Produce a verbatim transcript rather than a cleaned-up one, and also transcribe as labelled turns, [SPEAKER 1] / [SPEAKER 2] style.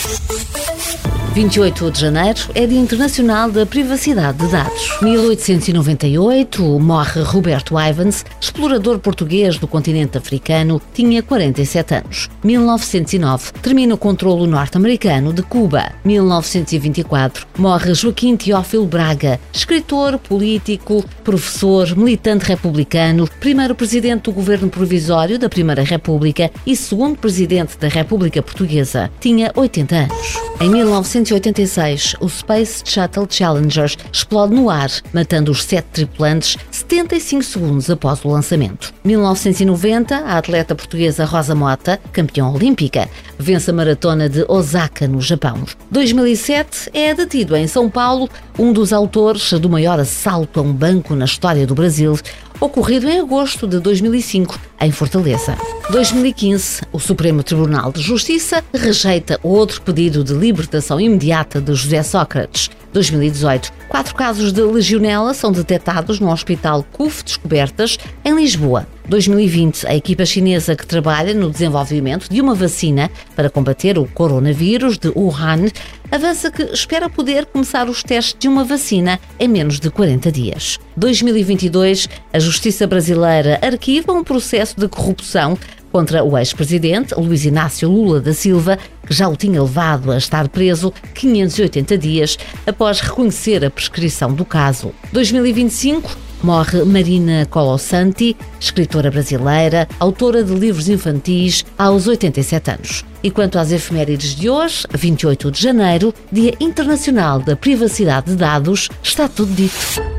[SPEAKER 1] vinte e oito de janeiro é Dia Internacional da Privacidade de Dados. mil oitocentos e noventa e oito morre Roberto Ivens, explorador português do continente africano, tinha quarenta e sete anos. mil novecentos e nove termina o controlo norte-americano de Cuba. mil novecentos e vinte e quatro morre Joaquim Teófilo Braga, escritor, político, professor, militante republicano, primeiro presidente do governo provisório da Primeira República e segundo presidente da República Portuguesa. Tinha oitenta anos. Em mil novecentos e oitenta e seis, o Space Shuttle Challenger explode no ar, matando os sete tripulantes setenta e cinco segundos após o lançamento. mil novecentos e noventa, a atleta portuguesa Rosa Mota, campeã olímpica, vence a maratona de Osaka, no Japão. dois mil e sete, é detido em São Paulo um dos autores do maior assalto a um banco na história do Brasil, ocorrido em agosto de dois mil e cinco, em Fortaleza. dois mil e quinze, o Supremo Tribunal de Justiça rejeita outro pedido de libertação imediata de José Sócrates. dois mil e dezoito, quatro casos de legionela são detectados no Hospital C U F Descobertas, em Lisboa. dois mil e vinte, a equipa chinesa que trabalha no desenvolvimento de uma vacina para combater o coronavírus de Wuhan avança que espera poder começar os testes de uma vacina em menos de quarenta dias. dois mil e vinte e dois, a Justiça brasileira arquiva um processo de corrupção contra o ex-presidente Luiz Inácio Lula da Silva, que já o tinha levado a estar preso quinhentos e oitenta dias após reconhecer a prescrição do caso. dois mil e vinte e cinco, morre Marina Colosanti, escritora brasileira, autora de livros infantis, aos oitenta e sete anos. E quanto às efemérides de hoje, vinte e oito de janeiro, Dia Internacional da Privacidade de Dados, está tudo dito.